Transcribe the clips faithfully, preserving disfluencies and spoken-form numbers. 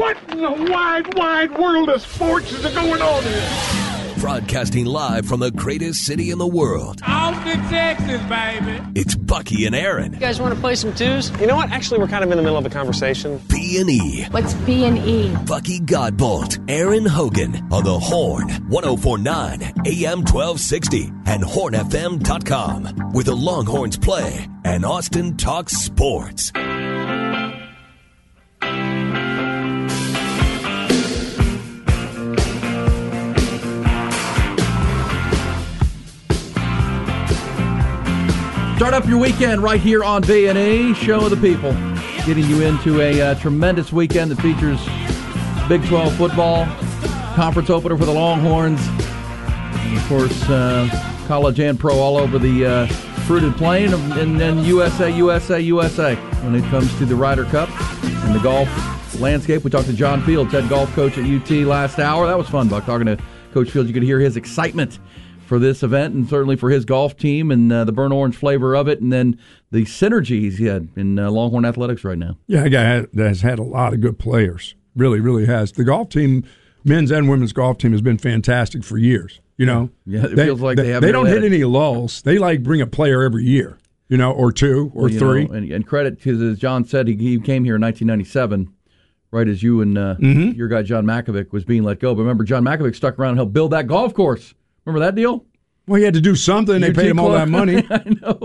What in the wide, wide world of sports is going on here? Broadcasting live from the greatest city in the world. Austin, Texas, baby. It's Bucky and Aaron. You guys want to play some twos? You know what? Actually, we're kind of in the middle of a conversation. B and E. What's B and E? Bucky Godbolt, Aaron Hogan on the Horn, ten forty-nine A M twelve sixty and horn f m dot com, where the Longhorns play and Austin talks sports. Start up your weekend right here on B and E, Show of the People. Getting you into a uh, tremendous weekend that features Big twelve football, conference opener for the Longhorns, and of course, uh, college and pro all over the uh, fruited plain, and then U S A, U S A, U S A when it comes to the Ryder Cup and the golf landscape. We talked to John Fields, head golf coach at U T last hour. That was fun, Buck, talking to Coach Fields. You could hear his excitement for this event and certainly for his golf team and uh, the burnt orange flavor of it, and then the synergy he's had in uh, Longhorn athletics right now. Yeah, a guy has had a lot of good players. Really, really has. The golf team, men's and women's golf team, has been fantastic for years. You know, yeah, it they, feels like they, they have. They don't really hit any lulls. They like bring a player every year. You know, or two or well, three. Know, and, and credit because, as John said, he, he came here in nineteen ninety-seven. Right as you and uh, mm-hmm. your guy John Makovic was being let go. But remember, John Makovic stuck around and helped build that golf course. Remember that deal? Well, he had to do something. They paid him all that money. I know.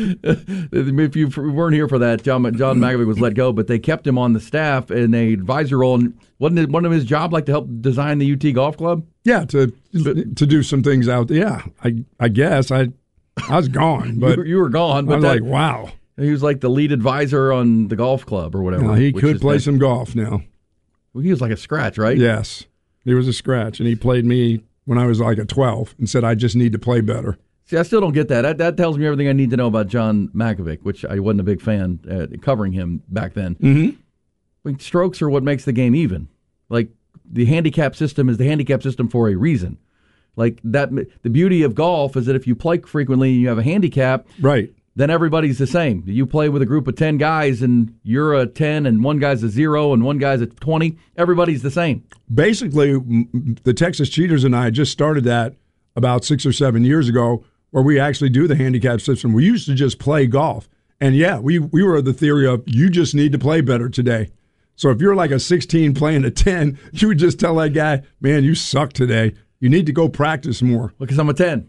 If you weren't here for that, John, John Makovic was let go, but they kept him on the staff in a advisor role. And wasn't it one of his job like to help design the U T golf club? Yeah, to but, to do some things out there. Yeah, I I guess I I was gone, but you, were, you were gone. But I was that, like, wow. He was like the lead advisor on the golf club or whatever. No, he could play some golf now. Well, he was like a scratch, right? Yes, he was a scratch, and he played me when I was like a twelve and said, I just need to play better. See, I still don't get that. That, that tells me everything I need to know about John Makovic, which I wasn't a big fan uh, covering him back then. Mm-hmm. Like, strokes are what makes the game even. Like, the handicap system is the handicap system for a reason. Like, that, the beauty of golf is that if you play frequently and you have a handicap, right, then everybody's the same. You play with a group of ten guys and you're a ten and one guy's a zero and one guy's a twenty. Everybody's the same. Basically, the Texas Cheaters and I just started that about six or seven years ago, where we actually do the handicap system. We used to just play golf. And, yeah, we, we were of the theory of you just need to play better today. So if you're like a sixteen playing a ten, you would just tell that guy, man, you suck today. You need to go practice more. Because I'm a ten.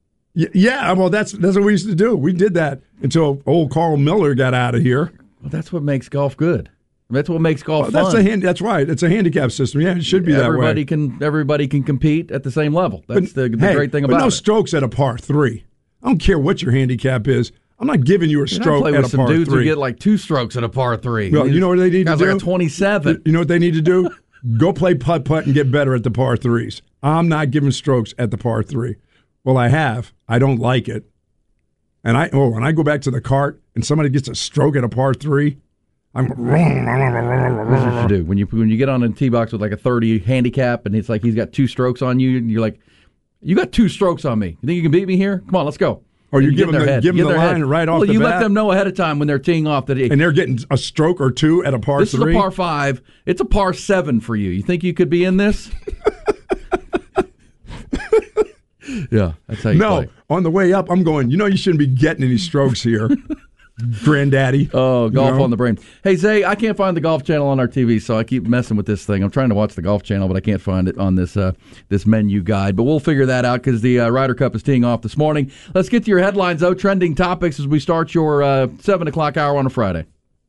Yeah, well, that's that's what we used to do. We did that until old Carl Miller got out of here. Well, that's what makes golf good. That's what makes golf well, fun. That's a hand, That's right. It's a handicap system. Yeah, it should be everybody that way. Can, everybody can compete at the same level. That's but, the, the hey, great thing but about no it. no strokes at a par three. I don't care what your handicap is. I'm not giving you a stroke play at with a some par dudes three. Who get like two strokes at a par three. Well, These you know what they need to do? Guys like a twenty-seven. You know what they need to do? Go play putt-putt and get better at the par threes. I'm not giving strokes at the par three. Well, I have. I don't like it. And I oh, when I go back to the cart and somebody gets a stroke at a par three, I'm That's what you do. When you when you get on a tee box with like a thirty handicap and it's like he's got two strokes on you, and you're like, you got two strokes on me. You think you can beat me here? Come on, let's go. Or you give them, the, give them the line head. right off well, the you bat. let them know ahead of time when they're teeing off that. Hey, and they're getting a stroke or two at a par this three. This is a par five. It's a par seven for you. You think you could be in this? Yeah, that's how you no, play. On the way up, I'm going, you know you shouldn't be getting any strokes here, granddaddy. Oh, golf you know? on the brain. Hey, Zay, I can't find the Golf Channel on our T V, so I keep messing with this thing. I'm trying to watch the Golf Channel, but I can't find it on this uh, this menu guide. But we'll figure that out because the uh, Ryder Cup is teeing off this morning. Let's get to your headlines, though. Trending topics as we start your uh, seven o'clock hour on a Friday.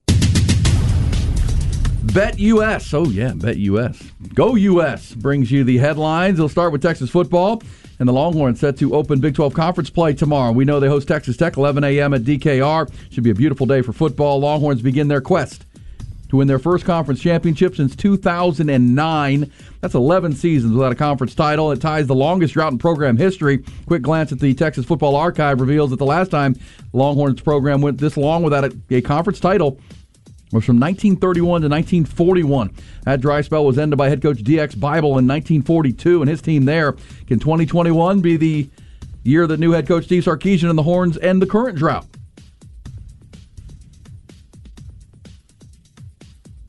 Bet U S. Oh, yeah, Bet U S. Go U S brings you the headlines. It'll start with Texas football. And the Longhorns set to open Big twelve Conference play tomorrow. We know they host Texas Tech, eleven a.m. at D K R. Should be a beautiful day for football. Longhorns begin their quest to win their first conference championship since two thousand nine. That's eleven seasons without a conference title. It ties the longest drought in program history. Quick glance at the Texas Football Archive reveals that the last time the Longhorns program went this long without a, a conference title was from nineteen thirty-one to nineteen forty-one. That dry spell was ended by head coach D X Bible in nineteen forty-two, and his team there. Can twenty twenty-one be the year that new head coach Steve Sarkisian and the Horns end the current drought?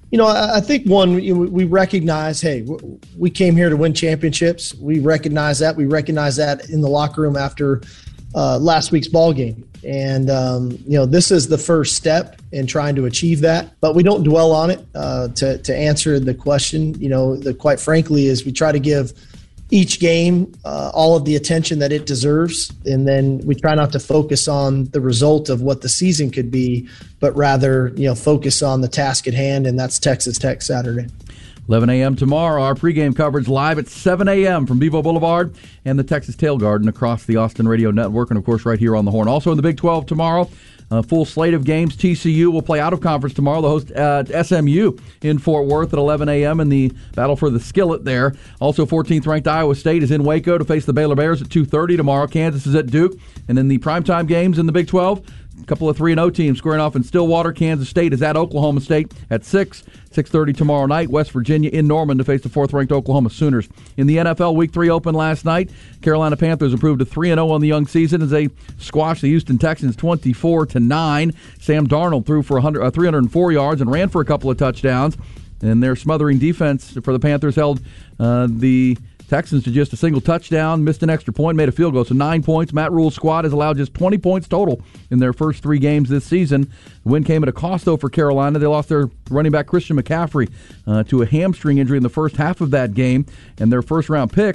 You know, I, I think one, you know, we recognize, hey, we came here to win championships. We recognize that. We recognize that in the locker room after uh, last week's ball game. And, um, you know, this is the first step in trying to achieve that. But we don't dwell on it. Uh, to, to answer the question, you know, the, quite frankly, is we try to give each game uh, all of the attention that it deserves. And then we try not to focus on the result of what the season could be, but rather, you know, focus on the task at hand, and that's Texas Tech Saturday. eleven a.m. tomorrow. Our pregame coverage live at seven a.m. from Bevo Boulevard and the Texas Tail Garden across the Austin Radio Network, and, of course, right here on the Horn. Also in the Big twelve tomorrow, a full slate of games. T C U will play out of conference tomorrow. They'll host uh, S M U in Fort Worth at eleven a.m. in the battle for the skillet there. Also, fourteenth-ranked Iowa State is in Waco to face the Baylor Bears at two thirty tomorrow. Kansas is at Duke. And in the primetime games in the Big twelve, a couple of three and oh teams squaring off in Stillwater. Kansas State is at Oklahoma State at six. six thirty tomorrow night. West Virginia in Norman to face the fourth-ranked Oklahoma Sooners. In the N F L Week three Open last night, Carolina Panthers improved to three and oh on the young season as they squashed the Houston Texans twenty-four to nine. Sam Darnold threw for one hundred, uh, three hundred four yards and ran for a couple of touchdowns. And their smothering defense for the Panthers held uh, the Texans to just a single touchdown, missed an extra point, made a field goal. So nine points. Matt Rule's squad has allowed just twenty points total in their first three games this season. The win came at a cost, though, for Carolina. They lost their running back Christian McCaffrey uh, to a hamstring injury in the first half of that game. And their first-round pick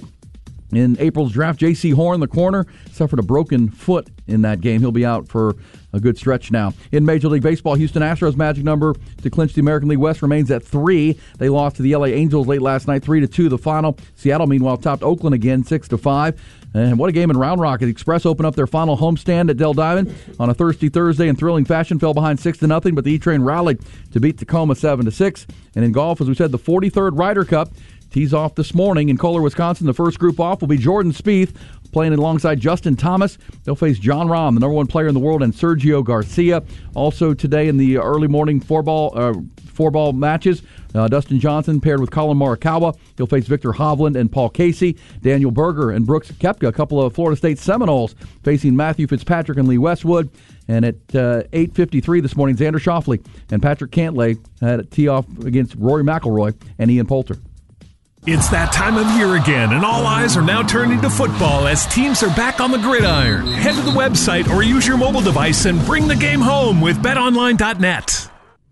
in April's draft, J C Horn, the corner, suffered a broken foot in that game. He'll be out for a good stretch now. In Major League Baseball, Houston Astros' magic number to clinch the American League West remains at three. They lost to the L A Angels late last night, three to two the final. Seattle, meanwhile, topped Oakland again, six to five. And what a game in Round Rock. The Express opened up their final homestand at Del Diamond on a thirsty Thursday in thrilling fashion, fell behind six to nothing, but the E-Train rallied to beat Tacoma seven to six. And in golf, as we said, the forty-third Ryder Cup tees off this morning in Kohler, Wisconsin. The first group off will be Jordan Spieth playing alongside Justin Thomas. They'll face John Rahm, the number one player in the world, and Sergio Garcia. Also today in the early morning four-ball uh, four-ball matches, uh, Dustin Johnson paired with Colin Morikawa. He'll face Victor Hovland and Paul Casey. Daniel Berger and Brooks Koepka, a couple of Florida State Seminoles, facing Matthew Fitzpatrick and Lee Westwood. And at uh, eight fifty-three this morning, Xander Schauffele and Patrick Cantlay had a tee-off against Rory McIlroy and Ian Poulter. It's that time of year again, and all eyes are now turning to football as teams are back on the gridiron. Head to the website or use your mobile device and bring the game home with bet online dot net.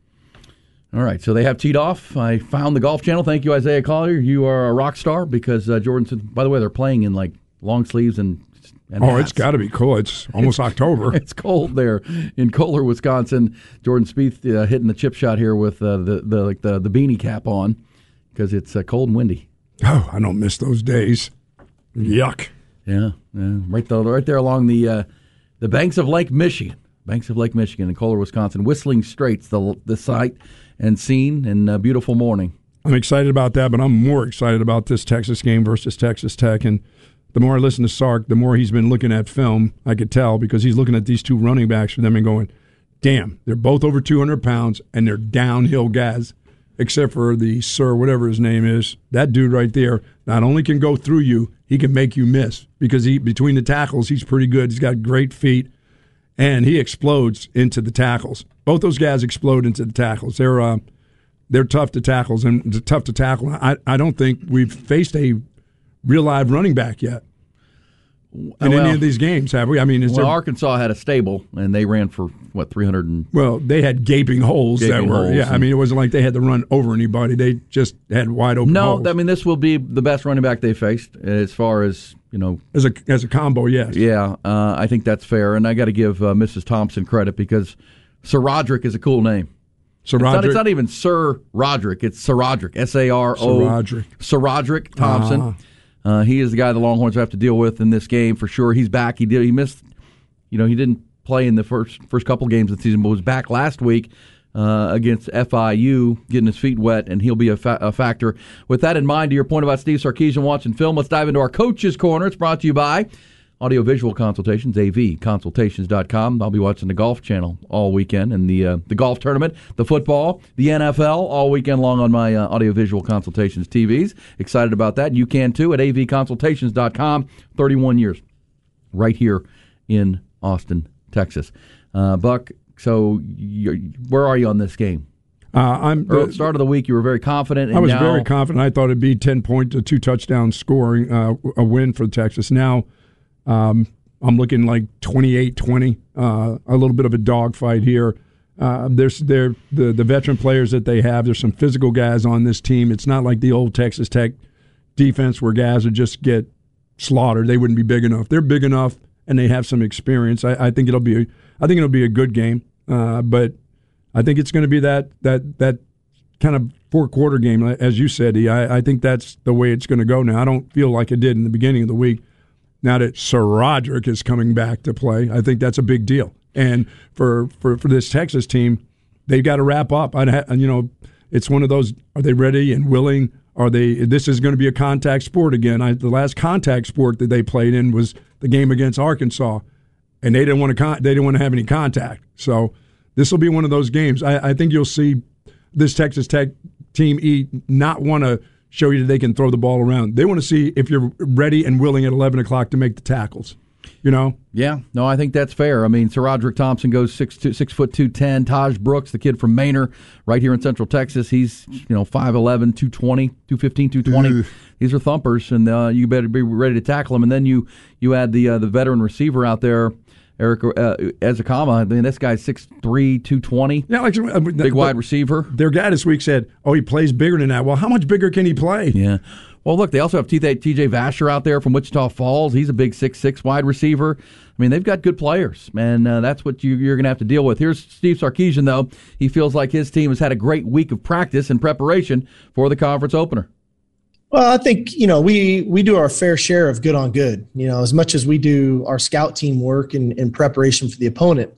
All right, so they have teed off. I found the Golf Channel. Thank you, Isaiah Collier. You are a rock star because uh, Jordan said, by the way, they're playing in like long sleeves and And oh, hats. It's got to be cool. It's almost it's, October. It's cold there in Kohler, Wisconsin. Jordan Spieth uh, hitting the chip shot here with uh, the the like the, the beanie cap on because it's uh, cold and windy. Oh, I don't miss those days. Yuck. Yeah, yeah. right there, right there along the uh, the banks of Lake Michigan, banks of Lake Michigan in Kohler, Wisconsin. Whistling Straits, the the sight and scene, and a beautiful morning. I'm excited about that, but I'm more excited about this Texas game versus Texas Tech. And the more I listen to Sark, the more he's been looking at film. I could tell because he's looking at these two running backs for them and going, "Damn, they're both over two hundred pounds and they're downhill guys." Except for the Sir, whatever his name is, that dude right there not only can go through you, he can make you miss because he between the tackles, he's pretty good. He's got great feet, and he explodes into the tackles. Both those guys explode into the tackles. They're uh, they're tough to tackles and tough to tackle. I I don't think we've faced a real live running back yet in well, any of these games, have we? I mean, is well, there, Arkansas had a stable, and they ran for, what, three hundred? And, well, they had gaping holes gaping that were, holes yeah, I mean, it wasn't like they had to run over anybody. They just had wide open no, holes. I mean, this will be the best running back they faced as far as, you know. As a as a combo, yes. Yeah, uh, I think that's fair, and I got to give uh, Missus Thompson credit because Sir Roderick is a cool name. Sir it's, Roderick? not, it's not even Sir Roderick, it's Sir Roderick, S A R O. Sir Roderick. Sir Roderick Thompson. Uh-huh. Uh, he is the guy the Longhorns have to deal with in this game for sure. He's back. He did. He missed. You know, he didn't play in the first first couple games of the season, but was back last week uh, against F I U, getting his feet wet, and he'll be a, fa- a factor. With that in mind, to your point about Steve Sarkisian watching film, let's dive into our Coach's Corner. It's brought to you by Audio-Visual Consultations, A V consultations dot com. I'll be watching the Golf Channel all weekend, and the uh, the golf tournament, the football, the N F L all weekend long on my uh, Audio-Visual Consultations T Vs. Excited about that. You can too at A V consultations dot com. thirty-one years right here in Austin, Texas. Uh, Buck, so you're, where are you on this game? Uh, I'm Early, the start of the week, you were very confident. And I was now, very confident. I thought it'd be ten point to two touchdown scoring, uh, a win for Texas. Now um, I'm looking like twenty-eight twenty, uh, a little bit of a dogfight here. Uh, there's there the the veteran players that they have. There's some physical guys on this team. It's not like the old Texas Tech defense where guys would just get slaughtered. They wouldn't be big enough. They're big enough, and they have some experience. I, I think it'll be a, I think it'll be a good game. Uh, but I think it's going to be that that that kind of four quarter game, as you said. E. I, I think that's the way it's going to go now. I don't feel like it did in the beginning of the week. Now that SaRodorick is coming back to play, I think that's a big deal. And for, for, for this Texas team, they've got to wrap up. I, you know, it's one of those. Are they ready and willing? Are they? This is going to be a contact sport again. I, the last contact sport that they played in was the game against Arkansas, and they didn't want to. Con- they didn't want to have any contact. So this will be one of those games. I, I think you'll see this Texas Tech team eat not want to show you that they can throw the ball around. They want to see if you're ready and willing at eleven o'clock to make the tackles. You know? Yeah, no, I think that's fair. I mean, SaRodorick Thompson goes six two, six foot two ten. Taj Brooks, the kid from Manor, right here in Central Texas, he's you know five eleven, two twenty, two fifteen, two twenty. Ugh. These are thumpers, and uh, you better be ready to tackle them. And then you you add the uh, the veteran receiver out there, Eric uh, Ezukanma. I mean, this guy's six three, two twenty. Yeah, like uh, big wide receiver. Their guy this week said, "Oh, he plays bigger than that." Well, how much bigger can he play? Yeah. Well, look, they also have T J Vasher out there from Wichita Falls. He's a big six six wide receiver. I mean, they've got good players, and uh, that's what you, you're going to have to deal with. Here's Steve Sarkisian, though. He feels like his team has had a great week of practice and preparation for the conference opener. Well, I think, you know, we, we do our fair share of good on good, you know, as much as we do our scout team work in, in preparation for the opponent.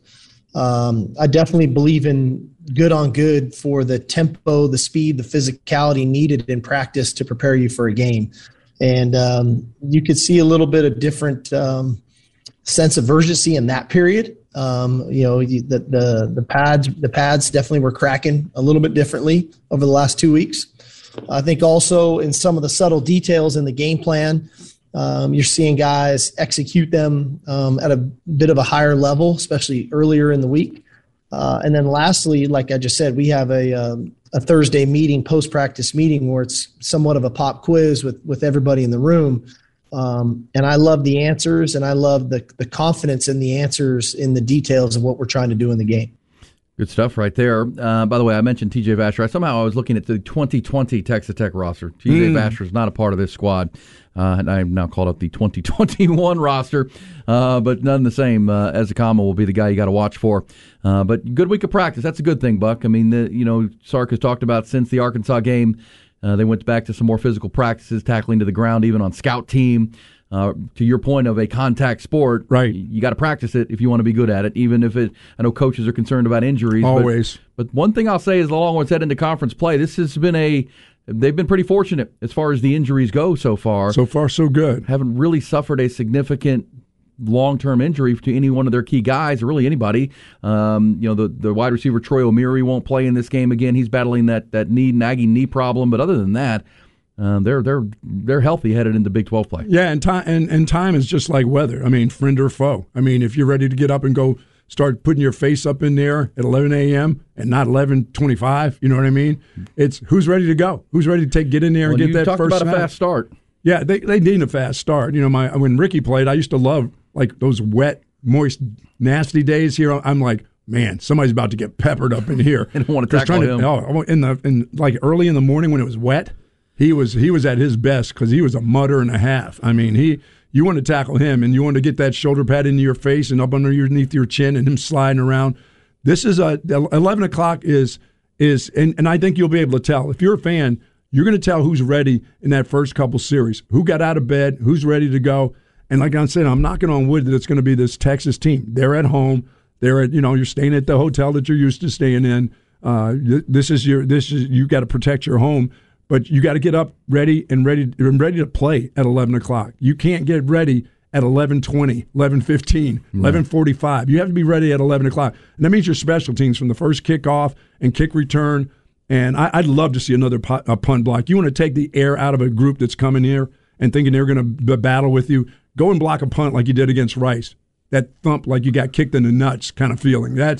Um, I definitely believe in good on good for the tempo, the speed, the physicality needed in practice to prepare you for a game. And um, you could see a little bit of different um, sense of urgency in that period. Um, you know, the, the the pads the pads definitely were cracking a little bit differently over the last two weeks. I think also in some of the subtle details in the game plan, Um, you're seeing guys execute them um, at a bit of a higher level, especially earlier in the week. Uh, and then lastly, like I just said, we have a um, a Thursday meeting, post-practice meeting, where it's somewhat of a pop quiz with, with everybody in the room. Um, and I love the answers, and I love the, the confidence in the answers in the details of what we're trying to do in the game. Good stuff right there. Uh, by the way, I mentioned T J Vasher. I, somehow I was looking at the twenty twenty Texas Tech roster. T J mm. Vasher is not a part of this squad. Uh, and I've now called up the twenty twenty-one roster. Uh, but none the same. Uh, Ezukanma will be the guy you got to watch for. Uh, but good week of practice. That's a good thing, Buck. I mean, the, you know, Sark has talked about since the Arkansas game, uh, they went back to some more physical practices, tackling to the ground, even on scout team. Uh, to your point of a contact sport, right? You got to practice it if you want to be good at it. Even if it, I know coaches are concerned about injuries. Always. But, but one thing I'll say is the Longhorns head into conference play. This has been a, they've been pretty fortunate as far as the injuries go so far. So far, so good. Haven't really suffered a significant long-term injury to any one of their key guys, or really anybody. Um, you know, the, the wide receiver Troy O'Meary won't play in this game again. He's battling that that knee nagging knee problem. But other than that, Um, they're they're they're healthy headed into Big twelve play. Yeah, and time and, and time is just like weather. I mean, friend or foe. I mean, if you're ready to get up and go start putting your face up in there at eleven a.m. and not eleven twenty-five, you know what I mean? It's who's ready to go? Who's ready to take get in there and well, get that talked first about snap? A fast start. Yeah, they they need a fast start. You know, my when Ricky played, I used to love like those wet, moist, nasty days here. I'm like, man, somebody's about to get peppered up in here. I don't want to tackle him. To, oh, in the in like early in the morning when it was wet. He was he was at his best because he was a mutter and a half. I mean, he you want to tackle him and you want to get that shoulder pad into your face and up underneath your chin and him sliding around. This is a eleven o'clock is is and, and I think you'll be able to tell if you're a fan. You're going to tell who's ready in that first couple series. Who got out of bed? Who's ready to go? And like I said, I'm knocking on wood that it's going to be this Texas team. They're at home. They're at you know you're staying at the hotel that you're used to staying in. Uh, this is your this is you got to protect your home. But you got to get up ready and ready and ready to play at eleven o'clock. You can't get ready at eleven twenty, eleven fifteen, mm. eleven forty-five. You have to be ready at eleven o'clock. And that means your special teams from the first kickoff and kick return. And I, I'd love to see another pu- a punt block. You want to take the air out of a group that's coming here and thinking they're going to b- battle with you. Go and block a punt like you did against Rice. That thump like you got kicked in the nuts kind of feeling. That's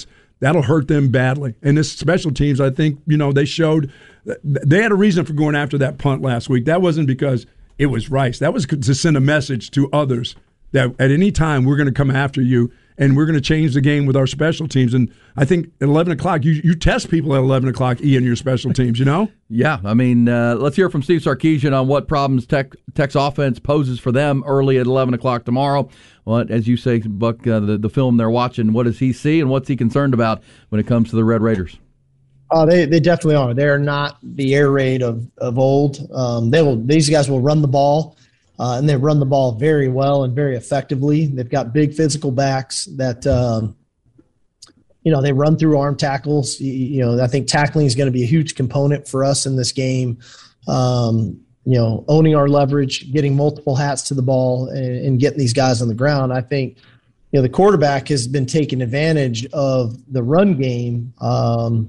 that'll hurt them badly. And this special teams, I think, you know, they showed they had a reason for going after that punt last week. That wasn't because it was Rice. That was to send a message to others that at any time we're going to come after you and we're going to change the game with our special teams. And I think at eleven o'clock, you, you test people at eleven o'clock, Ian, your special teams, you know? Yeah, I mean, uh, let's hear from Steve Sarkisian on what problems Tech, Tech's offense poses for them early at eleven o'clock tomorrow. Well, as you say, Buck, uh, the, the film they're watching, what does he see and what's he concerned about when it comes to the Red Raiders? Oh, they they definitely are. They're not the air raid of of old. Um, they will. These guys will run the ball, uh, and they run the ball very well and very effectively. They've got big physical backs that, um, you know, they run through arm tackles. You, you know, I think tackling is going to be a huge component for us in this game. Um, you know, owning our leverage, getting multiple hats to the ball, and, and getting these guys on the ground. I think, you know, the quarterback has been taking advantage of the run game. Um,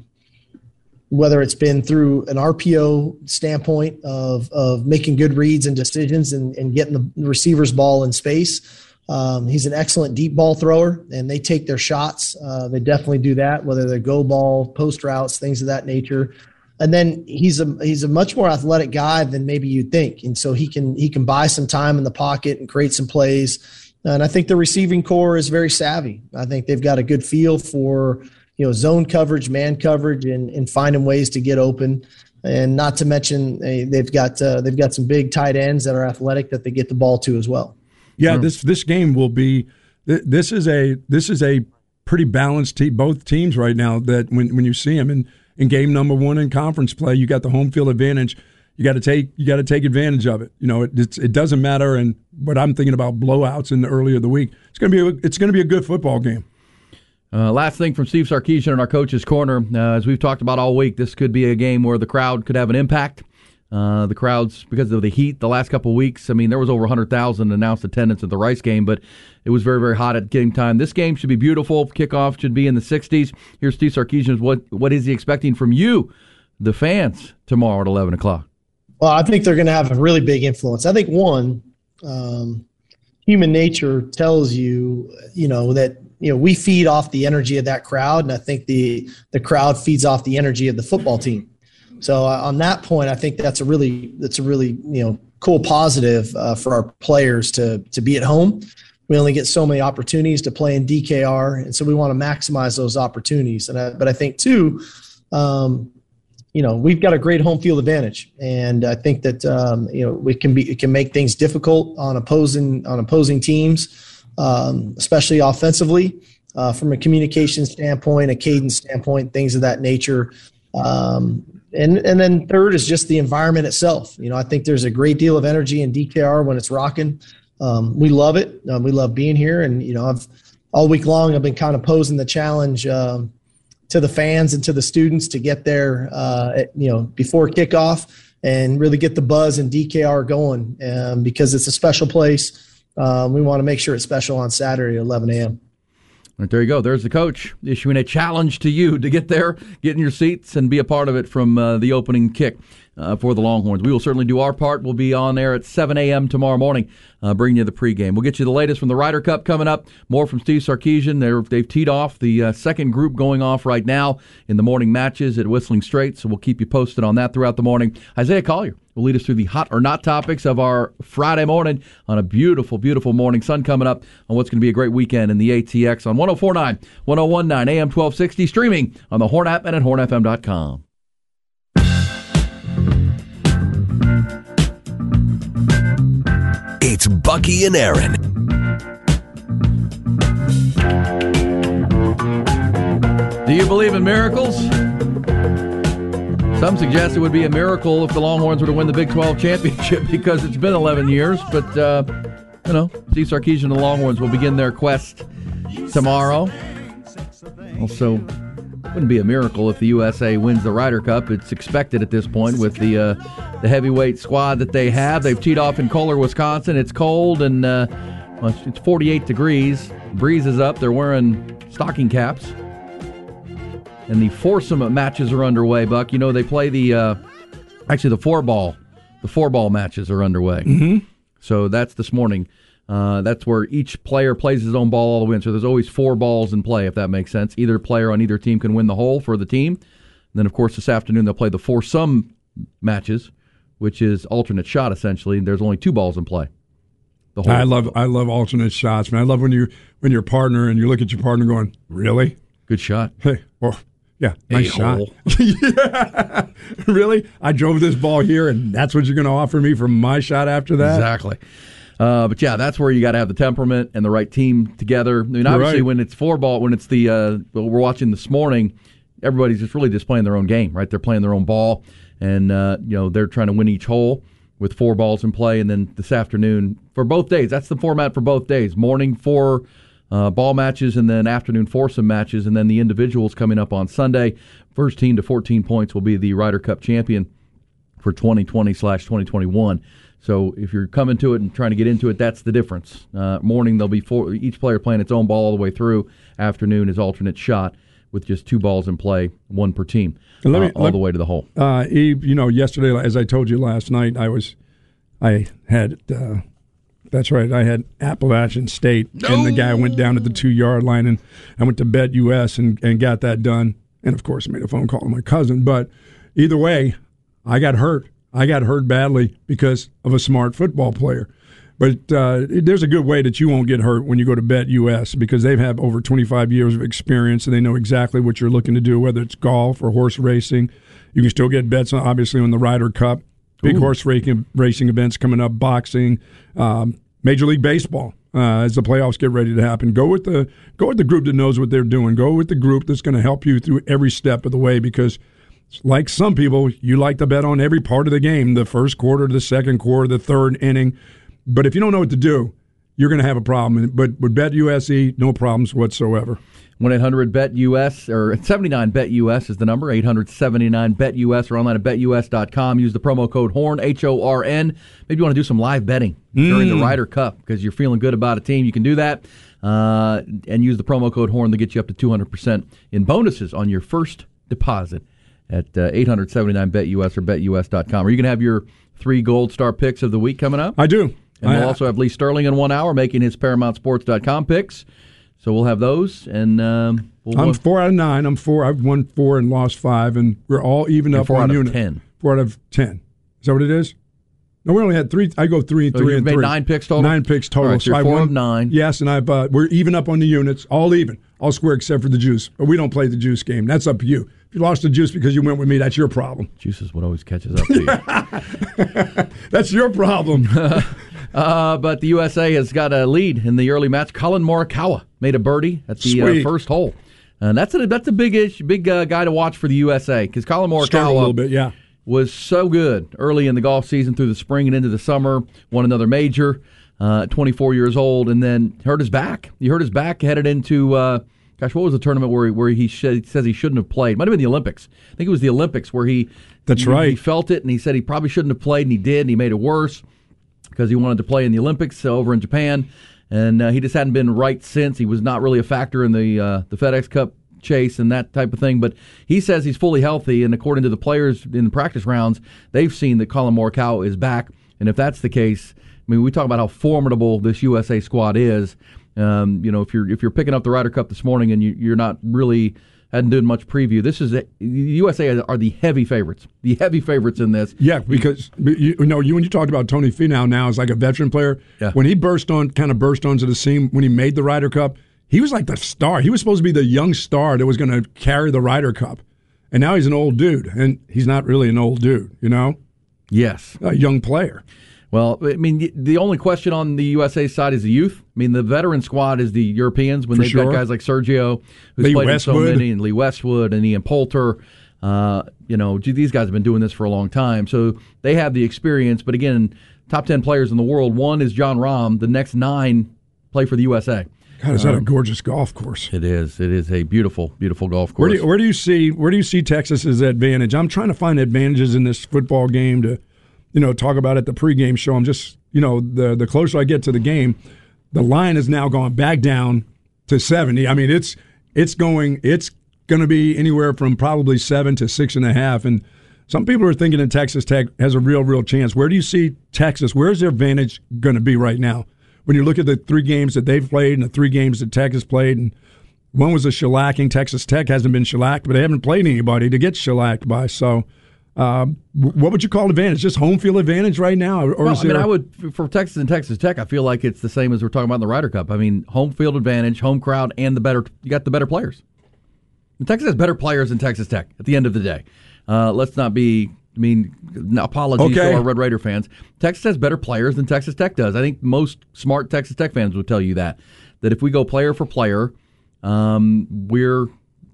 whether it's been through an R P O standpoint of of making good reads and decisions and, and getting the receiver's ball in space. Um, he's an excellent deep ball thrower, and they take their shots. Uh, they definitely do that, whether they're go ball, post routes, things of that nature. And then he's a he's a much more athletic guy than maybe you'd think, and so he can he can buy some time in the pocket and create some plays. And I think the receiving core is very savvy. I think they've got a good feel for, you know, zone coverage, man coverage, and, and finding ways to get open. And not to mention uh, they've got uh, they've got some big tight ends that are athletic that they get the ball to as well. Yeah, this this game will be this is a this is a pretty balanced team. Both teams right now that when when you see them in, in game number one in conference play, you got the home field advantage. You got to take you got to take advantage of it. You know, it it's, it doesn't matter. And what I'm thinking about blowouts in the early of the week, it's going to be a, it's going to be a good football game. Uh, last thing from Steve Sarkisian in our coach's corner, uh, as we've talked about all week, this could be a game where the crowd could have an impact. Uh, the crowds, because of the heat the last couple of weeks, I mean, there was over one hundred thousand announced attendance at the Rice game, but it was very, very hot at game time. This game should be beautiful. Kickoff should be in the sixties. Here's Steve Sarkisian. What, what is he expecting from you, the fans, tomorrow at eleven o'clock? Well, I think they're going to have a really big influence. I think, one, um, human nature tells you, you know, that, you know, we feed off the energy of that crowd, and I think the the crowd feeds off the energy of the football team. So uh, on that point, I think that's a really that's a really you know cool positive uh, for our players to to be at home. We only get so many opportunities to play in D K R, and so we want to maximize those opportunities. And I, but I think too, um, you know, we've got a great home field advantage, and I think that um, you know we can be it can make things difficult on opposing on opposing teams, um, especially offensively, uh, from a communication standpoint, a cadence standpoint, things of that nature. Um, and and then third is just the environment itself. You know, I think there's a great deal of energy in D K R when it's rocking. Um, we love it. Um, we love being here, and you know, I've all week long I've been kind of posing the challenge um, to the fans and to the students to get there, uh, at, you know, before kickoff and really get the buzz in D K R going, um, because it's a special place. Uh, we want to make sure it's special on Saturday at eleven a.m. Right, there you go. There's the coach issuing a challenge to you to get there, get in your seats, and be a part of it from uh, the opening kick uh, for the Longhorns. We will certainly do our part. We'll be on there at seven a.m. tomorrow morning, uh, bringing you the pregame. We'll get you the latest from the Ryder Cup coming up. More from Steve Sarkisian. They're, they've teed off the uh, second group going off right now in the morning matches at Whistling Straits, so we'll keep you posted on that throughout the morning. Isaiah Collier will lead us through the hot or not topics of our Friday morning on a beautiful, beautiful morning. Sun coming up on what's going to be a great weekend in the A T X on one oh four point nine, one oh one point nine A M twelve sixty, streaming on the Horn app and at horn f m dot com. It's Bucky and Aaron. Do you believe in miracles? Some suggest it would be a miracle if the Longhorns were to win the Big twelve championship because it's been eleven years. But, uh, you know, Steve Sarkisian and the Longhorns will begin their quest tomorrow. Also, wouldn't be a miracle if the U S A wins the Ryder Cup. It's expected at this point with the uh, the heavyweight squad that they have. They've teed off in Kohler, Wisconsin. It's cold and uh, well, it's forty-eight degrees. Breeze is up. They're wearing stocking caps. And the foursome matches are underway, Buck. You know, they play the, uh, actually the four ball, the four ball matches are underway. Mm-hmm. So that's this morning Uh, that's where each player plays his own ball all the way in. So there's always four balls in play, if that makes sense. Either player on either team can win the hole for the team. And then, of course, this afternoon they'll play the foursome matches, which is alternate shot, essentially. There's only two balls in play. The whole I love I love alternate shots, man. I love when you when your partner and you look at your partner going, really? Good shot. Hey, well, yeah, nice shot. A-hole. Yeah, really? I drove this ball here, and that's what you're going to offer me for my shot after that? Exactly. Uh, but yeah, that's where you got to have the temperament and the right team together. I mean, obviously, Right. when it's four ball, when it's the uh, what we're watching this morning, everybody's just really just playing their own game, right? They're playing their own ball, and uh, you know they're trying to win each hole with four balls in play. And then this afternoon for both days, that's the format for both days: morning four uh, ball matches, and then afternoon foursome matches, and then the individuals coming up on Sunday. First team to fourteen points will be the Ryder Cup champion for twenty twenty slash twenty twenty-one. So if you're coming to it and trying to get into it, that's the difference. Uh, morning, there'll be four, each player playing its own ball all the way through. Afternoon is alternate shot with just two balls in play, one per team, uh, Let me- all let- the way to the hole. Uh, Eve, you know, yesterday, as I told you last night, I was, I had, uh, that's right, I had Appalachian State, and the guy went down at the two-yard line, and I went to Bet U S and, and got that done, and of course made a phone call to my cousin. But either way, I got hurt. I got hurt badly because of a smart football player. But uh, there's a good way that you won't get hurt when you go to Bet U S because they have over twenty-five years of experience and they know exactly what you're looking to do, whether it's golf or horse racing. You can still get bets, on, obviously, on the Ryder Cup, big Ooh. horse racing, racing events coming up, boxing, um, Major League Baseball. Uh, as the playoffs get ready to happen, go with the go with the group that knows what they're doing. Go with the group that's going to help you through every step of the way because like some people, you like to bet on every part of the game, the first quarter, the second quarter, the third inning. But if you don't know what to do, you're going to have a problem. But with Bet U S E, no problems whatsoever. one eight hundred bet U S or seventy-nine bet U S is the number, eight hundred seventy-nine bet U S or online at bet U S dot com. Use the promo code HORN, H O R N. Maybe you want to do some live betting during the Ryder Cup because you're feeling good about a team. You can do that uh, and use the promo code HORN to get you up to two hundred percent in bonuses on your first deposit at uh, eight hundred seventy-nine bet U S or bet U S dot com. Are you going to have your three Gold Star picks of the week coming up? I do. And we'll I, also have Lee Sterling in one hour making his Paramount Sports dot com picks. So we'll have those, and um, we'll I'm four out of nine. I'm four. I've won four and lost five, and we're all even You're up four on out of unit. ten. Four out of ten. Is that what it is? No, we only had three. I go three and So three you've and made three. nine picks total? Nine picks total. All right, so you're I four won, of nine. Yes, and I've uh, we're even up on the units, all even, all square except for the juice. But we don't play the juice game. That's up to you. If you lost the juice because you went with me, that's your problem. Juice is what always catches up to you. That's your problem. uh, but the U S A has got a lead in the early match. Colin Morikawa made a birdie at the uh, Sweet. first hole. And that's a that's a big ish, big uh, guy to watch for the U S A because Colin Struggle a little Morikawa bit, yeah. was so good early in the golf season through the spring and into the summer. Won another major, uh, twenty-four years old, and then hurt his back. He hurt his back headed into, uh, gosh, what was the tournament where he, where he sh- says he shouldn't have played? Might have been the Olympics. I think it was the Olympics where he That's he, right. he felt it and he said he probably shouldn't have played, and he did, and he made it worse because he wanted to play in the Olympics over in Japan, and uh, he just hadn't been right since. He was not really a factor in the uh, the FedEx Cup chase and that type of thing, but he says he's fully healthy, and according to the players in the practice rounds, they've seen that Colin Morikawa is back, and if that's the case, I mean, we talk about how formidable this U S A squad is. Um, you know, if you're if you're picking up the Ryder Cup this morning and you, you're not really hadn't done much preview, this is a, U S A are the heavy favorites, the heavy favorites in this. Yeah, because you, you know, you when you talked about Tony Finau now as like a veteran player, Yeah. when he burst on, kind of burst onto the scene when he made the Ryder Cup, he was like the star. He was supposed to be the young star that was going to carry the Ryder Cup, and now he's an old dude, and he's not really an old dude, you know, Yes. a young player. Well, I mean, the only question on the U S A side is the youth. I mean, the veteran squad is the Europeans when For they've sure. got guys like Sergio, who's Lee played in so Westwood. many, and Lee Westwood and Ian Poulter. Uh, you know, gee, these guys have been doing this for a long time, so they have the experience. But again, top ten players in the world. One is John Rahm. The next nine play for the U S A. God, is that a gorgeous golf course? It is. It is a beautiful, beautiful golf course. Where do you, where do you see where do you see Texas's advantage? I'm trying to find advantages in this football game to, you know, talk about at the pregame show. I'm just, you know, the the closer I get to the game, the line has now gone back down to seventy. I mean, it's it's going it's going to be anywhere from probably seven to six and a half. And some people are thinking that Texas Tech has a real, real chance. Where do you see Texas? Where's their advantage going to be right now? when you look at the three games that they've played and the three games that Tech has played, and one was a shellacking. Texas Tech hasn't been shellacked, but they haven't played anybody to get shellacked by. So, uh, what would you call advantage? Just home field advantage right now? Or well, is I mean, there... I would for Texas and Texas Tech. I feel like it's the same as we're talking about in the Ryder Cup. I mean, home field advantage, home crowd, and the better. You got the better players. Texas has better players than Texas Tech. At the end of the day, uh, let's not be. I mean, apologies okay. to our Red Raider fans. Texas has better players than Texas Tech does. I think most smart Texas Tech fans would tell you that. That if we go player for player, um, we're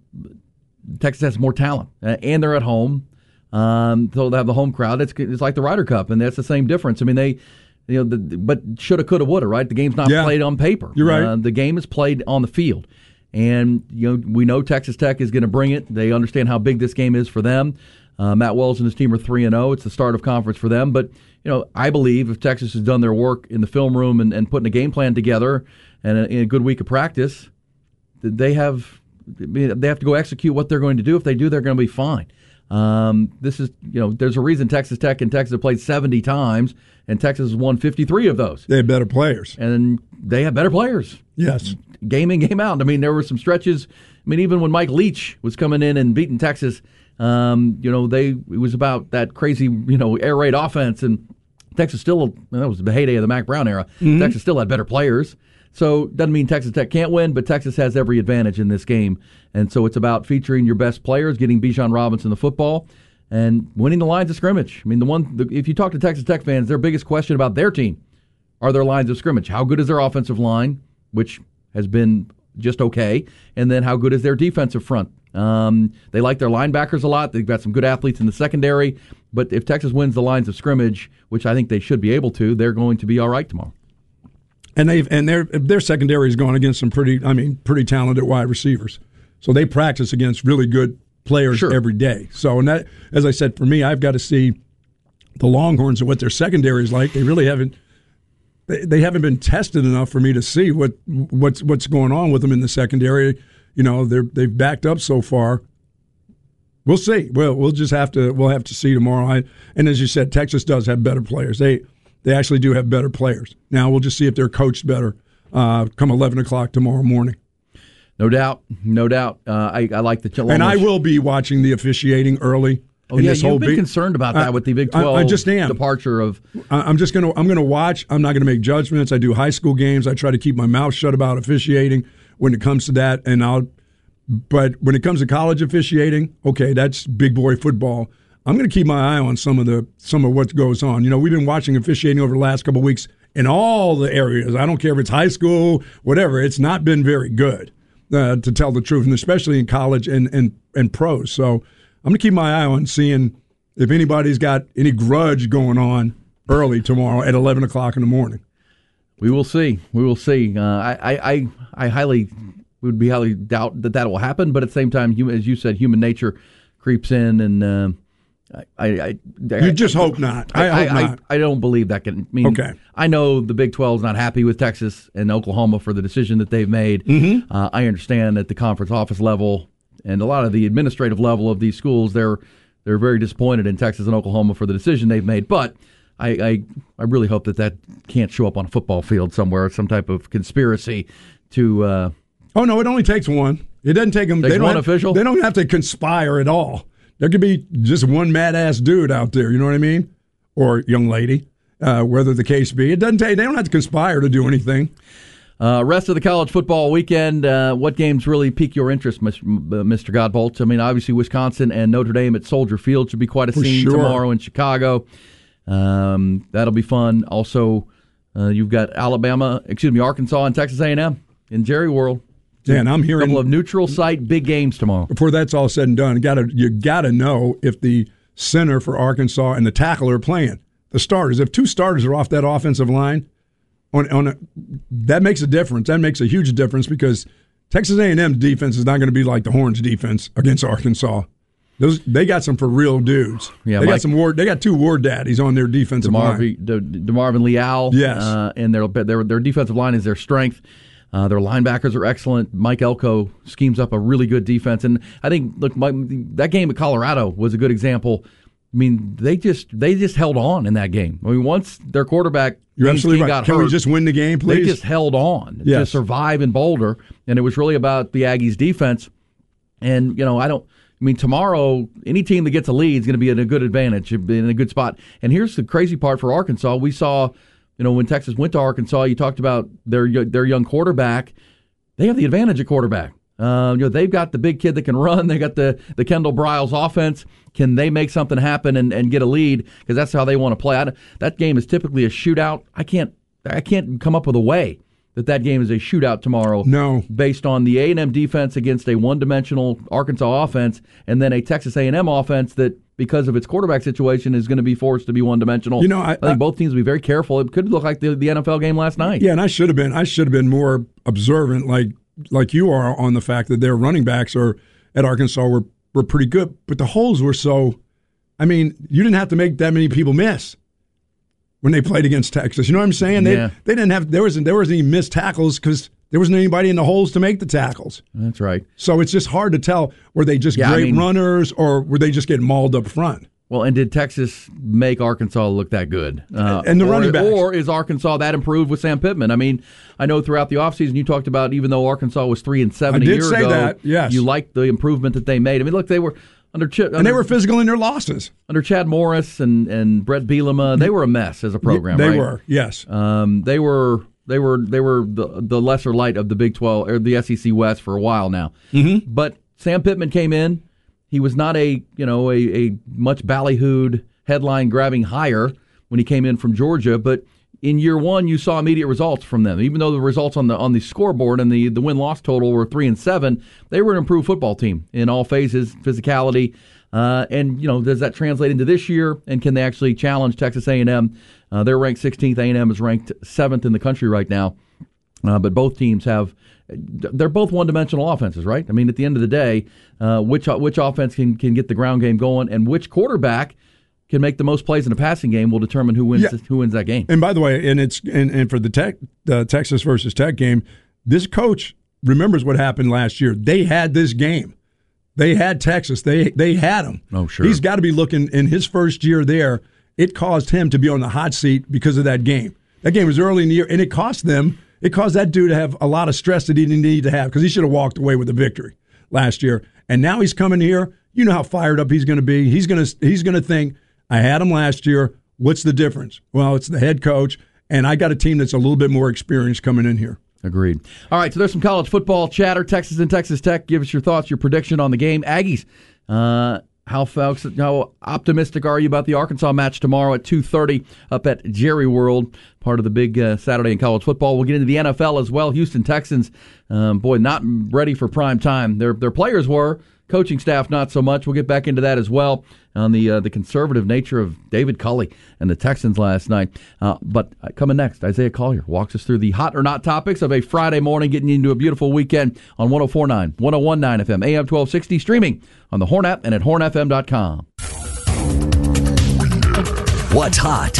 Texas has more talent, uh, and they're at home. Um, so they have the home crowd. It's it's like the Ryder Cup, and that's the same difference. I mean, they, you know, the, but shoulda, coulda, woulda, right? The game's not yeah. played on paper. You're right. Uh, the game is played on the field, and you know we know Texas Tech is going to bring it. They understand how big this game is for them. Uh, Matt Wells and his team are three and zero. It's the start of conference for them. But you know, I believe if Texas has done their work in the film room and, and putting a game plan together and a, and a good week of practice, they have they have to go execute what they're going to do. If they do, they're going to be fine. Um, this is, you know, there's a reason Texas Tech and Texas have played seventy times, and Texas has won fifty-three of those. They have better players. And they have better players. Yes. Game in, game out. I mean, there were some stretches. I mean, even when Mike Leach was coming in and beating Texas, um, you know, they it was about that crazy, you know, air raid offense, and Texas still, that was the heyday of the Mac Brown era. Mm-hmm. Texas still had better players. So doesn't mean Texas Tech can't win, but Texas has every advantage in this game. And so it's about featuring your best players, getting Bijan Robinson the football, and winning the lines of scrimmage. I mean, the one the, if you talk to Texas Tech fans, their biggest question about their team are their lines of scrimmage. How good is their offensive line, which has been just okay, and then how good is their defensive front? Um, they like their linebackers a lot. They've got some good athletes in the secondary. But if Texas wins the lines of scrimmage, which I think they should be able to, they're going to be all right tomorrow. And they and their their secondary is going against some pretty I mean pretty talented wide receivers. So they practice against really good players sure. every day. So and that, as I said, for me, I've got to see the Longhorns and what their secondary is like. They really haven't they, they haven't been tested enough for me to see what what's what's going on with them in the secondary. You know, they're they've backed up so far. We'll see. Well, we'll just have to we'll have to see tomorrow. I, and as you said, Texas does have better players. They They actually do have better players. Now we'll just see if they're coached better uh, come eleven o'clock tomorrow morning. No doubt, no doubt. Uh, I, I like the challenge. And I will be watching the officiating early. Oh in yeah, this you've whole been beat. concerned about that I, with the Big twelve I, I just am. departure of. I'm just gonna I'm gonna watch. I'm not gonna make judgments. I do high school games. I try to keep my mouth shut about officiating when it comes to that. And I'll. But when it comes to college officiating, okay, that's big boy football. I'm going to keep my eye on some of the some of what goes on. You know, we've been watching officiating over the last couple of weeks in all the areas. I don't care if it's high school, whatever. It's not been very good, uh, to tell the truth, and especially in college and, and, and pros. So I'm going to keep my eye on seeing if anybody's got any grudge going on early tomorrow at eleven o'clock in the morning. We will see. We will see. Uh, I, I, I highly would be highly doubt that that will happen, but at the same time, human, as you said, human nature creeps in, and uh, I, I, I, you just I, hope not. I, I hope I, not. I, I don't believe that can. I mean, okay. I know the Big twelve is not happy with Texas and Oklahoma for the decision that they've made. Mm-hmm. Uh, I understand at the conference office level and a lot of the administrative level of these schools, they're they're very disappointed in Texas and Oklahoma for the decision they've made. But I, I, I really hope that that can't show up on a football field somewhere, some type of conspiracy to. Uh, oh no, it only takes one. It doesn't take them. Takes they don't one have, official. They don't have to conspire at all. There could be just one mad-ass dude out there, you know what I mean? Or young lady, uh, whether the case be. It doesn't take, they don't have to conspire to do anything. Uh, rest of the college football weekend, uh, what games really pique your interest, Mister Godbolt? I mean, obviously Wisconsin and Notre Dame at Soldier Field should be quite a For scene sure. tomorrow in Chicago. Um, that'll be fun. Also, uh, you've got Alabama, excuse me, Arkansas and Texas A and M in Jerry World. Yeah, and I'm hearing a couple of neutral site big games tomorrow. Before that's all said and done, you gotta you gotta know if the center for Arkansas and the tackle are playing. The starters, if two starters are off that offensive line, on on a, that makes a difference. That makes a huge difference because Texas A and M defense is not going to be like the Horns defense against Arkansas. Those they got some for real dudes. Yeah, they Mike, got some war. They got two war daddies on their defensive DeMar- line. De, DeMarvin Leal, yes, uh, and their their their defensive line is their strength. Uh, their linebackers are excellent. Mike Elko schemes up a really good defense. And I think, look, my, that game at Colorado was a good example. I mean, they just they just held on in that game. I mean, once their quarterback You're absolutely right. got Can hurt, we just win the game, please? They just held on yes. to survive in Boulder, and it was really about the Aggies' defense. And, you know, I don't – I mean, tomorrow, any team that gets a lead is going to be in a good advantage, in a good spot. And here's the crazy part for Arkansas. We saw, you know, when Texas went to Arkansas, you talked about their their young quarterback. They have the advantage at quarterback. Uh, you know, they've got the big kid that can run. They got the, the Kendall Briles offense. Can they make something happen and, and get a lead? Because that's how they want to play. I, that game is typically a shootout. I can't I can't come up with a way that that game is a shootout tomorrow. No. Based on the A and M defense against a one-dimensional Arkansas offense, and then a Texas A and M offense that, because of its quarterback situation, is going to be forced to be one-dimensional. You know, I, I think I, both teams will be very careful. It could look like the, the N F L game last night. Yeah, and I should have been I should have been more observant, like like you are, on the fact that their running backs are at Arkansas were were pretty good, but the holes were so. I mean, you didn't have to make that many people miss when they played against Texas. You know what I'm saying? They yeah. they didn't have there wasn't there wasn't any missed tackles because there wasn't anybody in the holes to make the tackles. That's right. So it's just hard to tell, were they just yeah, great I mean, runners or were they just getting mauled up front? Well, and did Texas make Arkansas look that good? Uh, and the or, running backs. Or is Arkansas that improved with Sam Pittman? I mean, I know throughout the offseason you talked about, even though Arkansas was three and seven I a did year say ago, that, yes. you liked the improvement that they made. I mean, look, they were under Ch- and they were physical in their losses. Under Chad Morris and, and Brett Bielema, they were a mess as a program. They right? were, yes. Um, they were they were they were the the lesser light of the Big twelve or the S E C West for a while now. Mm-hmm. But Sam Pittman came in. He was not a you know a, a much ballyhooed headline grabbing hire when he came in from Georgia, but in year one you saw immediate results from them. Even though the results on the on the scoreboard and the, the win loss total were three and seven, they were an improved football team in all phases, physicality, uh, and you know does that translate into this year? And can they actually challenge Texas A and M? Uh, they're ranked sixteenth. A and M is ranked seventh in the country right now, uh, but both teams have. They're both one-dimensional offenses, right? I mean, at the end of the day, uh, which which offense can can get the ground game going, and which quarterback can make the most plays in a passing game will determine who wins yeah. who wins that game. And by the way, and it's and, and for the Tech the Texas versus Tech game, this coach remembers what happened last year. They had this game. They had Texas. They they had him. Oh, sure. He's got to be looking in his first year there. It caused him to be on the hot seat because of that game. That game was early in the year, and it cost them. It caused that dude to have a lot of stress that he didn't need to have because he should have walked away with a victory last year. And now he's coming here. You know how fired up he's going to be. He's going to he's going to think, I had him last year. What's the difference? Well, it's the head coach, and I got a team that's a little bit more experienced coming in here. Agreed. All right, so there's some college football chatter. Texas and Texas Tech. Give us your thoughts, your prediction on the game. Aggies, uh, how folks, how optimistic are you about the Arkansas match tomorrow at two thirty up at Jerry World, part of the big uh, Saturday in college football? We'll get into the N F L as well. Houston Texans, um, boy, not ready for prime time. Their their players were. Coaching staff, not so much. We'll get back into that as well on the uh, the conservative nature of David Culley and the Texans last night. Uh, but uh, coming next, Isaiah Collier walks us through the hot or not topics of a Friday morning, getting you into a beautiful weekend on one oh four point nine, one oh one point nine F M, A M twelve sixty, streaming on the Horn app and at horn f m dot com. What's hot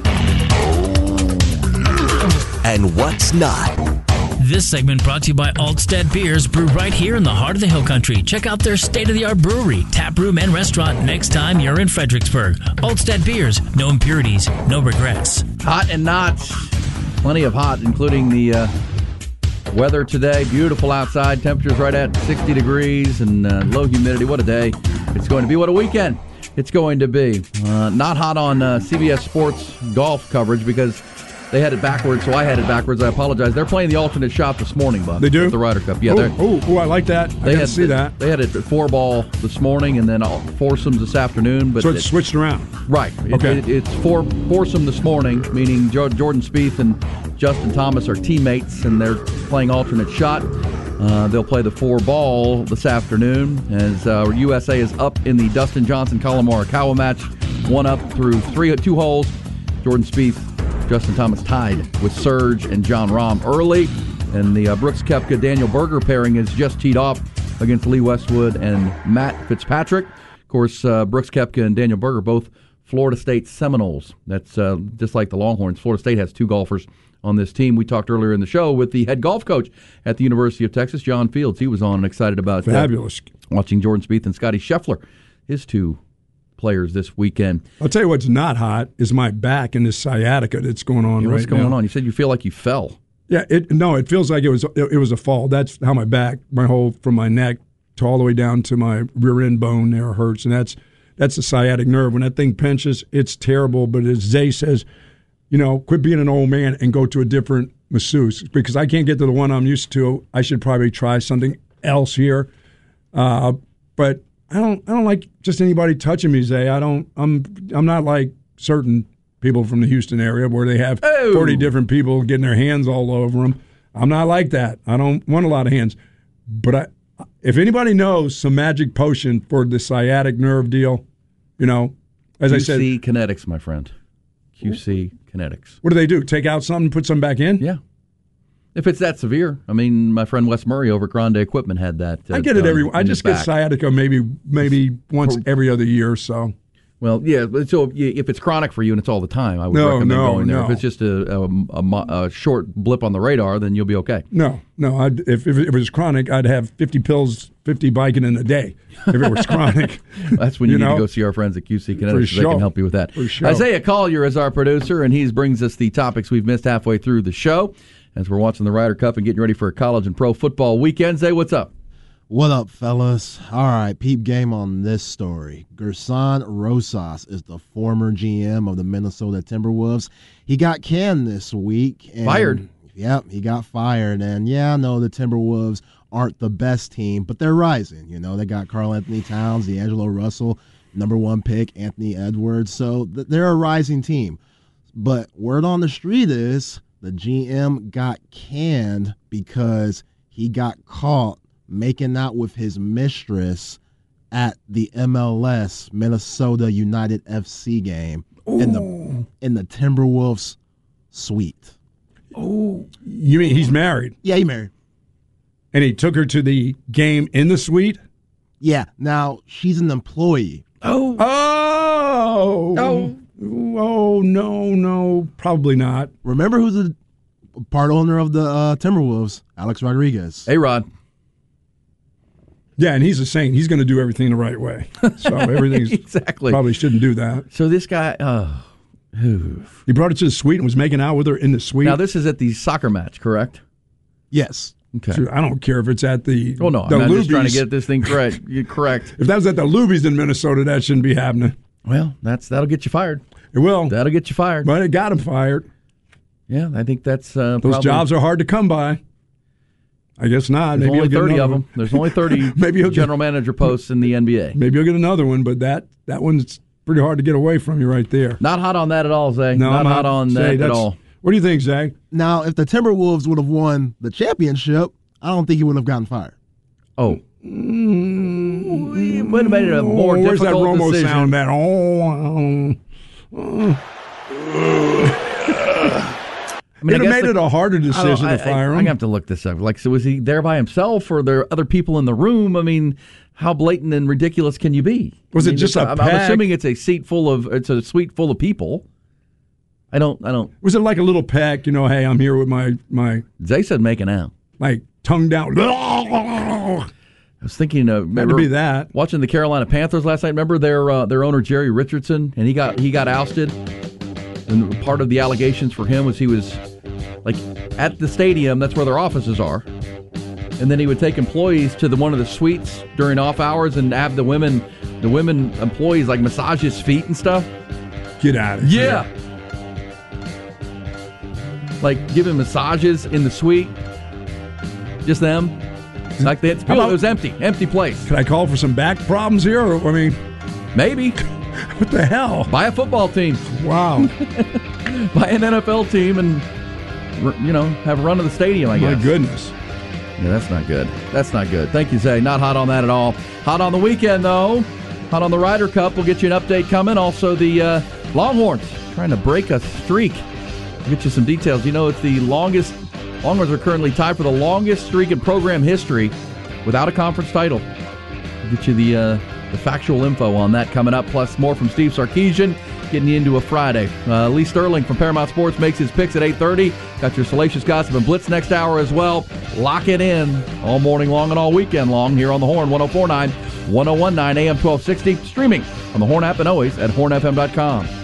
and what's not? This segment brought to you by Altstead Beers, brewed right here in the heart of the Hill Country. Check out their state-of-the-art brewery, tap room, and restaurant next time you're in Fredericksburg. Altstead Beers, no impurities, no regrets. Hot and not. Plenty of hot, including the uh, weather today. Beautiful outside. Temperatures right at sixty degrees and uh, low humidity. What a day it's going to be. What a weekend it's going to be. Uh, not hot on uh, C B S Sports golf coverage because they had it backwards, so I had it backwards. I apologize. They're playing the alternate shot this morning, Bob. They do? The Ryder Cup. Yeah. Oh, oh, I like that. I they got had to see that. They had it at four ball this morning and then all foursomes this afternoon. But so it's it, switched around. Right. It, okay. It, it's four foursome this morning, meaning Jordan Spieth and Justin Thomas are teammates, and they're playing alternate shot. Uh, they'll play the four ball this afternoon as uh, U S A is up in the Dustin Johnson Colin Morikawa match, one up through three two holes. Jordan Spieth, Justin Thomas tied with Serge and John Rahm early, and the uh, Brooks Koepka Daniel Berger pairing is just teed off against Lee Westwood and Matt Fitzpatrick. Of course, uh, Brooks Koepka and Daniel Berger both Florida State Seminoles. That's uh, just like the Longhorns. Florida State has two golfers on this team. We talked earlier in the show with the head golf coach at the University of Texas, John Fields. He was on and excited about fabulous uh, watching Jordan Spieth and Scotty Scheffler, his two players this weekend. I'll tell you what's not hot is my back and this sciatica that's going on Yeah, right what's going now. on? You said you feel like you fell. Yeah, it no, it feels like it was it, it was a fall. That's how my back, my whole from my neck to all the way down to my rear end bone there hurts, and that's that's the sciatic nerve. When that thing pinches, it's terrible. But as Zay says, you know, quit being an old man and go to a different masseuse, because I can't get to the one I'm used to. I should probably try something else here. Uh, but I don't I don't like just anybody touching me, Zay. I don't I'm I'm not like certain people from the Houston area where they have oh. forty different people getting their hands all over them. I'm not like that. I don't want a lot of hands. But I, if anybody knows some magic potion for the sciatic nerve deal, you know, as Q C I said. Q C Kinetics, my friend. Q C Kinetics. What do they do? Take out something, put something back in? Yeah. If it's that severe. I mean, my friend Wes Murray over at Grande Equipment had that. Uh, I get it every. in I just his get back. sciatica maybe maybe once every other year or so. Well, yeah. but So if it's chronic for you and it's all the time, I would No, recommend no, going there. no. If it's just a, a, a, a short blip on the radar, then you'll be okay. No, no. I'd, if, if it was chronic, I'd have fifty pills, fifty Vicodin in a day. If it was chronic, that's when you, you need know? to go see our friends at Q C Kinetics. For They sure. can help you with that. For sure. Isaiah Collier is our producer, and he brings us the topics we've missed halfway through the show as we're watching the Ryder Cup and getting ready for a college and pro football weekend. Zay, what's up? What up, fellas? All right, peep game on this story. Gerson Rosas is the former G M of the Minnesota Timberwolves. He got canned this week. And, Fired. Yep, he got fired. And yeah, I know the Timberwolves aren't the best team, but they're rising. You know, they got Karl Anthony Towns, D'Angelo Russell, number one pick, Anthony Edwards. So th- they're a rising team. But word on the street is the G M got canned because he got caught making out with his mistress at the M L S Minnesota United F C game Ooh. in the in the Timberwolves suite. Oh, you mean he's married? Yeah, he married. And he took her to the game in the suite? Yeah. Now she's an employee. Oh. Oh. Oh. Oh, no, no, probably not. Remember who's the part owner of the uh, Timberwolves? Alex Rodriguez. Hey, Rod. Yeah, and he's a saint. He's going to do everything the right way. So everything's exactly. Probably shouldn't do that. So this guy, oh, he brought her to the suite and was making out with her in the suite. Now this is at the soccer match, correct? Yes. Okay. So I don't care if it's at the. Oh no, the I'm just trying to Lubies. get this thing correct. You're correct. If that was at the Lubies in Minnesota, that shouldn't be happening. Well, that's that'll get you fired. It will. That'll get you fired. But it got him fired. Yeah, I think that's uh, Those probably, jobs are hard to come by. I guess not. There's Maybe only he'll get thirty another of them. one. There's only thirty Maybe he'll general get, manager posts in the N B A. Maybe he'll get another one, but that that one's pretty hard to get away from you right there. Not hot on that at all, Zay. No, not I'm hot on Zay, that at that's- all. What do you think, Zach? Now, if the Timberwolves would have won the championship, I don't think he would have gotten fired. Oh. Mm, it would have made it a more oh, where's that difficult Romo decision. sound? That oh. oh. I mean, It'd I have guess made the- it a harder I don't- decision I, to fire I, him. I'm gonna have to look this up. Like, so was he there by himself, or there are other people in the room? I mean, how blatant and ridiculous can you be? Was I it mean, just it's- a I'm, I'm pack? assuming it's a seat full of it's a suite full of people. I don't. I don't. Was it like a little peck? You know, hey, I'm here with my my Zay said making out. like tongue down. I was thinking of Had to remember be that. watching the Carolina Panthers last night. Remember their uh, their owner Jerry Richardson, and he got he got ousted. And part of the allegations for him was he was like at the stadium. That's where their offices are. And then he would take employees to the one of the suites during off hours and have the women the women employees like massage his feet and stuff. Get out of here. Yeah. Like giving massages in the suite. Just them. Like they had to feel about- it was empty. Empty place. Could I call for some back problems here? Or, I mean, Maybe. what the hell? Buy a football team. Wow. Buy an N F L team and, you know, have a run to the stadium, I My guess. goodness. Yeah, that's not good. That's not good. Thank you, Zay. Not hot on that at all. Hot on the weekend, though. Hot on the Ryder Cup. We'll get you an update coming. Also, the uh, Longhorns trying to break a streak. We'll get you some details. You know, it's the longest. Longhorns are currently tied for the longest streak in program history without a conference title. We'll get you the uh, the factual info on that coming up, plus more from Steve Sarkisian, getting you into a Friday. Uh, Lee Sterling from Paramount Sports makes his picks at eight thirty. Got your Salacious Gossip and Blitz next hour as well. Lock it in all morning long and all weekend long here on the Horn, one oh four point nine ten nineteen A M twelve sixty, streaming on the Horn app and always at horn f m dot com.